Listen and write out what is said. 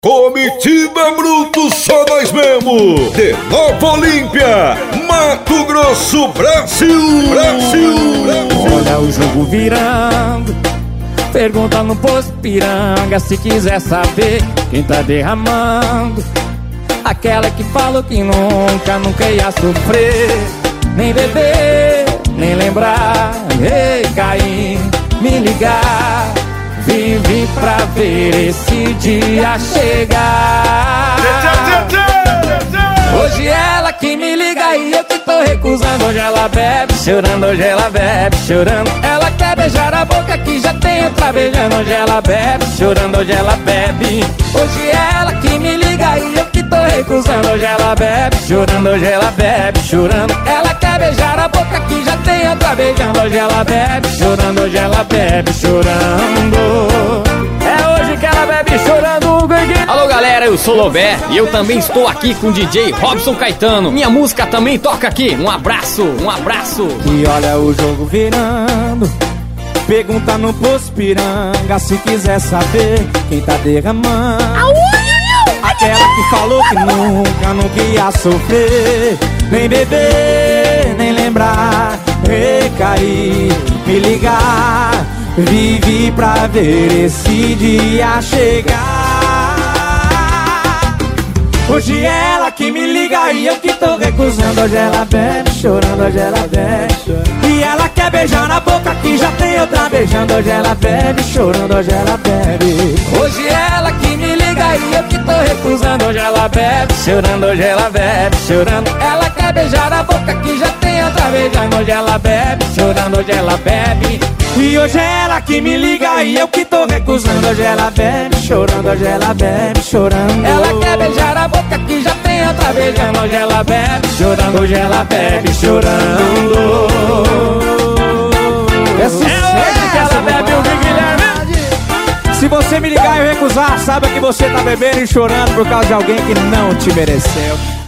Comitiva Bruto, só nós mesmo, de Nova Olímpia, Mato Grosso, Brasil. Olha o jogo virando, pergunta no posto Piranga se quiser saber quem tá derramando. Aquela que falou que nunca ia sofrer, nem beber, nem lembrar. Ei, Caim, me ligar, vive pra ver esse dia chegar. Hoje ela que me liga e eu que tô recusando. Hoje ela bebe, chorando, hoje ela bebe, chorando. Ela quer beijar a boca que já tem outra beijando. Hoje ela bebe, chorando, hoje ela bebe. Hoje ela que me liga e eu que tô recusando. Hoje ela bebe, chorando, hoje ela bebe, chorando. Ela quer beijar a boca que já tem outra beijando. Hoje ela bebe, chorando, hoje ela bebe, chorando. É hoje que ela bebe chorando. Alô galera, eu sou Lobé e eu também estou aqui com o DJ Robson Caetano. Minha música também toca aqui. Um abraço, um abraço. E olha o jogo virando, pergunta no posto Piranga se quiser saber quem tá derramando. Aquela que falou que nunca ia sofrer, nem beber, nem lembrar. Recair, me ligar, vive pra ver esse dia chegar. Hoje ela que me liga e eu que tô recusando. Hoje ela bebe, chorando, hoje ela bebe, chorando. E ela quer beijar na boca que já tem outra beijando. Hoje ela bebe, chorando, hoje ela bebe. Hoje ela que me liga e eu que tô recusando. Hoje ela bebe, chorando, hoje ela bebe, chorando. Ela quer beijar a boca que já tem outra beijando. Hoje ela bebe, chorando, hoje ela bebe. E hoje ela que me liga e eu que tô recusando. Hoje ela bebe, chorando, hoje ela bebe, chorando. Ela quer beijar a boca que já tem outra beijando. Hoje ela bebe, chorando, hoje ela bebe, chorando. É hoje que ela bebe o Guilherme. Se você me ligar e eu recusar, saiba que você tá bebendo e chorando por causa de alguém que não te mereceu.